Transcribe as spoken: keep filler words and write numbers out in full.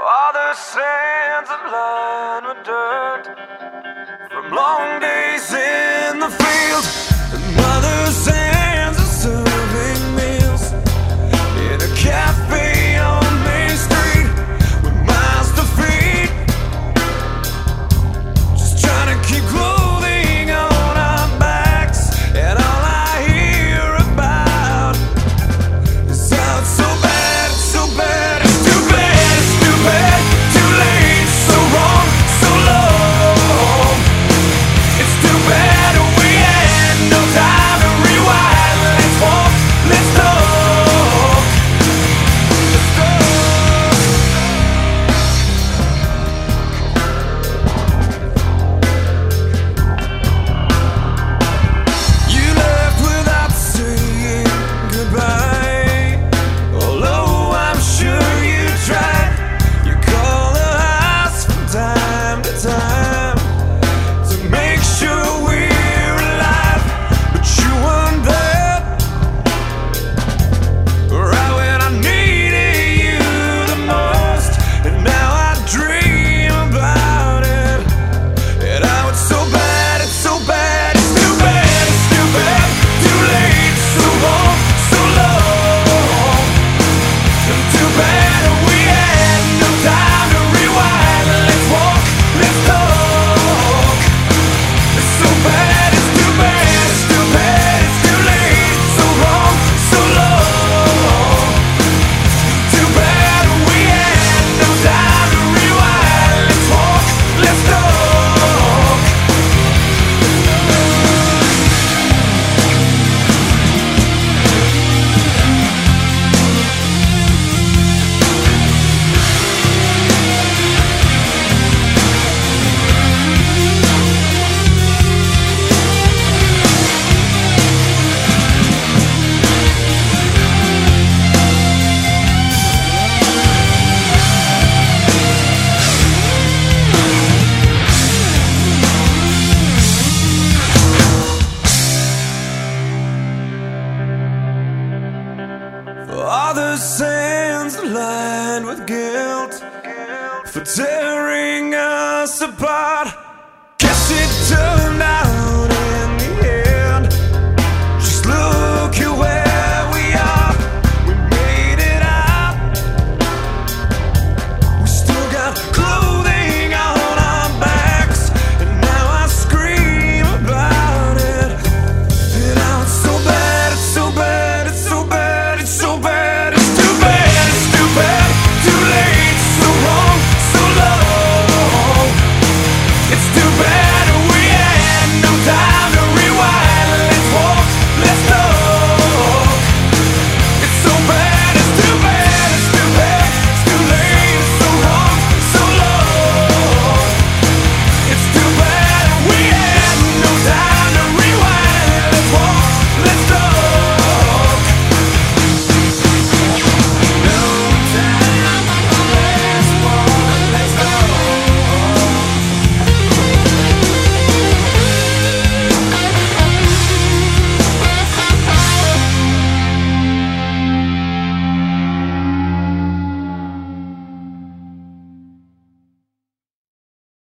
Other sands are lined with dirt from long days in the field, and other sands are serving meals in a cafe on Main Street with miles to feed, just trying to keep clothing on our backs, and all I hear about is how it's so bad, it's so bad, it's too bad, it's too bad, too late, so wrong, so long. It's too bad we had no time to rewind. Let's walk, let's talk, let's talk. You left without saying goodbye, although I'm sure you tried. You call the house from time to time to make sure we're alive, but you weren't there right when I needed you the most, and now I dream about it, and how it's so bad, it's so bad, it's too bad, it's too bad, too late, so long, so long. And too bad we had no time to rewind. Let's walk, let's talk. It's so bad, it's too bad, it's too bad, it's too late, so wrong, so long. Too bad we had no time to rewind. Let's walk, let's talk. Other sands are lined with guilt for tearing us apart. Guess it turned out